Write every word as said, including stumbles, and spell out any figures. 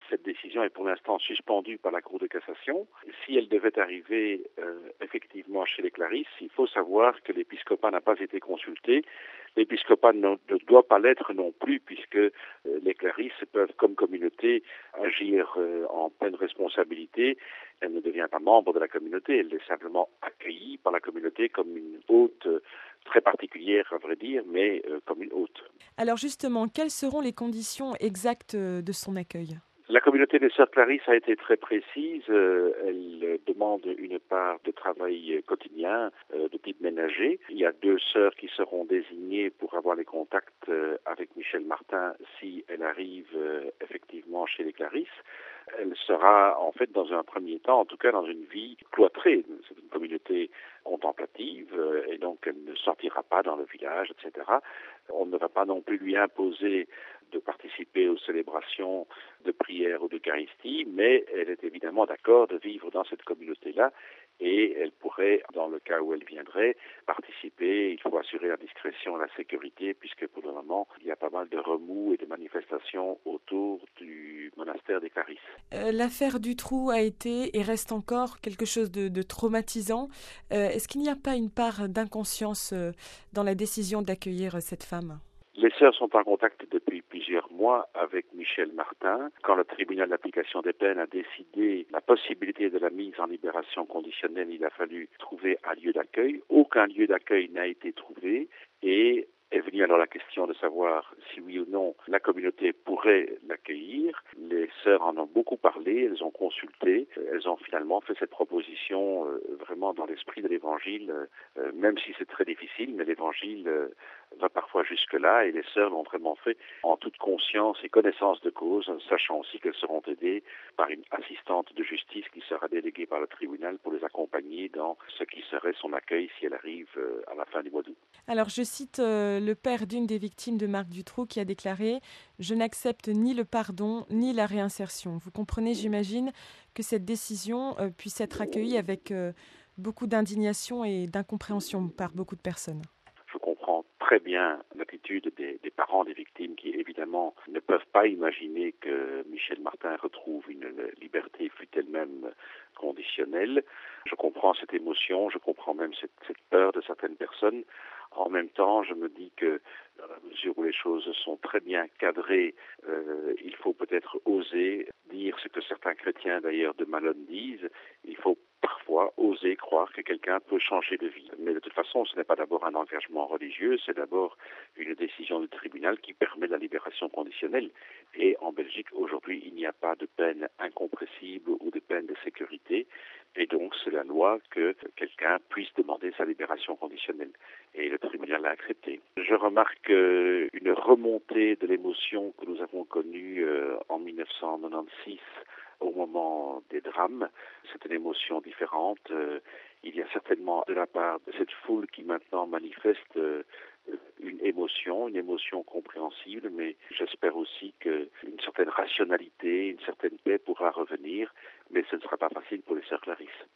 Cette décision est pour l'instant suspendue par la Cour de cassation. Si elle devait arriver euh, effectivement chez les Clarisses, il faut savoir que l'épiscopat n'a pas été consulté. L'épiscopat ne, ne doit pas l'être non plus, puisque euh, les Clarisses peuvent, comme communauté, agir euh, en pleine responsabilité. Elle ne devient pas membre de la communauté, elle est simplement accueillie par la communauté comme une hôte euh, très particulière, à vrai dire, mais euh, comme une hôte. Alors justement, quelles seront les conditions exactes de son accueil ? La communauté des Sœurs Clarisses a été très précise. Euh, elle demande une part de travail quotidien, euh, de type ménager. Il y a deux sœurs qui seront désignées pour avoir les contacts euh, avec Michel Martin si elle arrive euh, effectivement chez les Clarisses. Elle sera en fait dans un premier temps, en tout cas dans une vie cloîtrée. C'est une communauté contemplative euh, et donc elle ne sortira pas dans le village, et cetera. On ne va pas non plus lui imposer de participer aux célébrations de prière ou d'Eucharistie, mais elle est évidemment d'accord de vivre dans cette communauté-là et elle pourrait, dans le cas où elle viendrait, participer. Il faut assurer la discrétion et la sécurité, puisque pour le moment, il y a pas mal de remous et de manifestations autour du monastère des Clarisses. Euh, l'affaire Dutroux a été et reste encore quelque chose de, de traumatisant. Euh, est-ce qu'il n'y a pas une part d'inconscience euh, dans la décision d'accueillir cette femme ? Les sœurs sont en contact depuis plusieurs mois avec Michel Martin. Quand le tribunal d'application des peines a décidé la possibilité de la mise en libération conditionnelle, il a fallu trouver un lieu d'accueil. Aucun lieu d'accueil n'a été trouvé et est venue alors la question de savoir si oui ou non la communauté pourrait l'accueillir. Les sœurs en ont beaucoup parlé, elles ont consulté, elles ont finalement fait cette proposition euh, vraiment dans l'esprit de l'évangile, euh, même si c'est très difficile, mais l'évangile euh, va parfois jusque-là et les sœurs l'ont vraiment fait en toute conscience et connaissance de cause, sachant aussi qu'elles seront aidées par une assistante de justice qui sera déléguée par le tribunal pour les accompagner dans ce qui serait son accueil si elle arrive euh, à la fin du mois d'août. Alors je cite euh, le père d'une des victimes de Marc Dutroux qui a déclaré « Je n'accepte ni le pardon ni la réinsertion ». Vous comprenez, j'imagine, que cette décision euh, puisse être accueillie avec euh, beaucoup d'indignation et d'incompréhension par beaucoup de personnes. Je comprends très bien l'attitude des, des parents des victimes qui, évidemment, ne peuvent pas imaginer que Michel Martin retrouve une liberté, fût-elle même conditionnelle. Je comprends cette émotion, je comprends même cette, cette peur de certaines personnes. En même temps, je me dis que, dans la mesure où les choses sont très bien cadrées, euh, il faut peut-être oser dire ce que certains chrétiens, d'ailleurs, de Malone disent. Il faut parfois oser croire que quelqu'un peut changer de vie. Mais de toute façon, ce n'est pas d'abord un engagement religieux, c'est d'abord une décision du tribunal qui permet la libération conditionnelle. Et en Belgique, aujourd'hui, il n'y a pas de peine incompressible ou de peine de sécurité. Et donc, c'est la loi que quelqu'un puisse demander sa libération conditionnelle. Et le tribunal l'a accepté. Je remarque euh, une remontée de l'émotion que nous avons connue euh, en dix-neuf cent quatre-vingt-seize au moment des drames. C'est une émotion différente. Euh, il y a certainement de la part de cette foule qui maintenant manifeste euh, une émotion, une émotion compréhensible, mais j'espère aussi qu'une certaine rationalité, une certaine paix pourra revenir, mais ce ne sera pas facile pour les sœurs Clarisses.